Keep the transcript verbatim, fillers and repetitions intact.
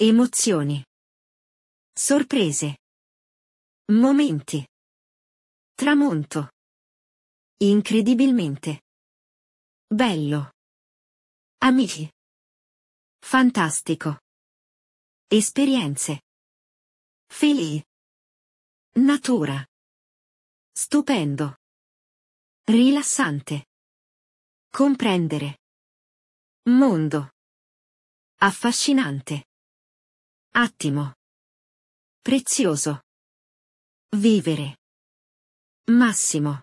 Emozioni. Sorprese. Momenti. Tramonto. Incredibilmente. Bello. Amici. Fantastico. Esperienze. Feli. Natura. Stupendo. Rilassante. Comprendere. Mondo. Affascinante. Attimo. Prezioso. Vivere. Massimo.